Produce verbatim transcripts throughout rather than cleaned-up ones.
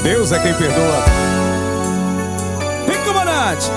Deus é quem perdoa. Vem, comandante.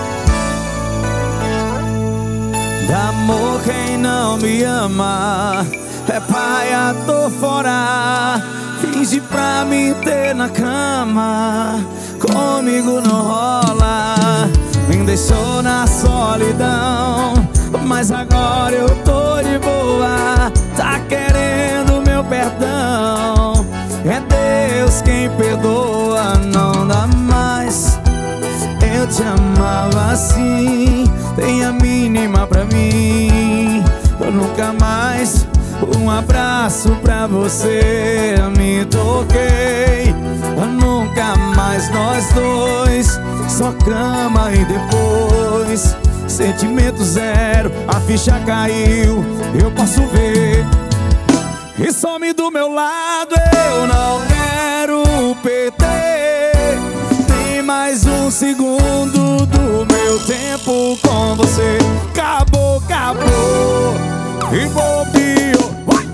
Dá amor quem não me ama, é paia, tô fora. Finge pra me ter na cama, comigo não rola. Me deixou na solidão, mas agora eu tô de boa. Tá querendo meu perdão, é Deus quem perdoa. Não dá mais, eu te amava assim, tem a mínima pra mim. Eu nunca mais um abraço pra você me toquei. Eu nunca mais nós dois, só cama e depois sentimento zero, a ficha caiu, eu posso ver. E some do meu lado, eu não quero perder nem mais um segundo do meu tempo com você. Acabou, acabou e bobeou.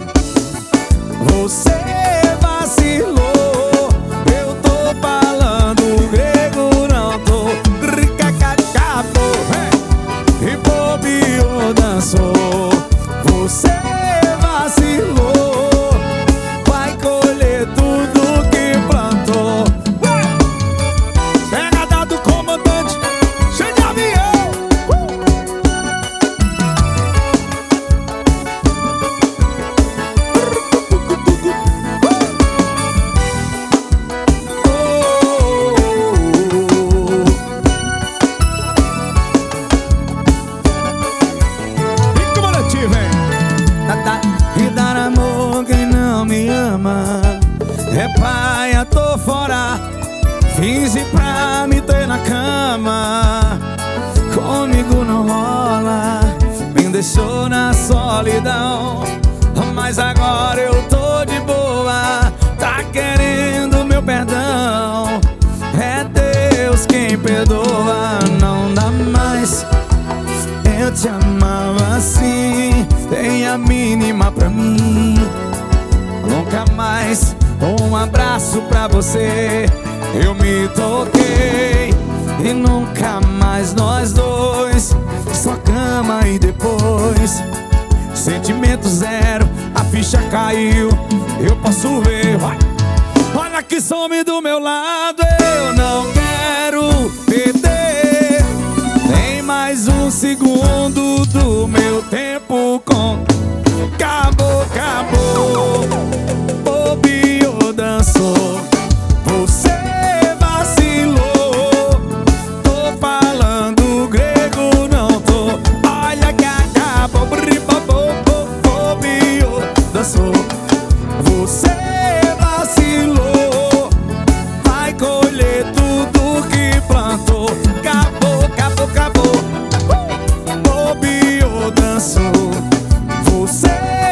Você vacilou, eu tô falando grego, não tô. Acabou e bobeou, dançou. Você vacilou, vai colher tudo que plantou. Pegada do comandante, cheio de avião. Vem, comandante, vem. E dar amor quem não me ama, é paia, tô fora. Finge pra me ter na cama, comigo não rola. Me deixou na solidão, mas agora eu tô de boa. Tá querendo meu perdão, é Deus quem perdoa. Não dá mais, eu te amava assim, tem a mínima pra mim. Nunca mais um abraço pra você eu me toquei. E nunca mais nós dois, só cama e depois sentimento zero, a ficha caiu, eu posso ver. Vai. Olha que some do meu lado, eu não quero perder nem mais um segundo do meu tempo com. Acabou, acabou, bobeou, dançou. Você vacilou, tô falando grego, não tô. Olha que acabou, bobeou, dançou. Você vacilou, vai colher tudo que plantou. Acabou, acabou, acabou, bobeou, dançou. Você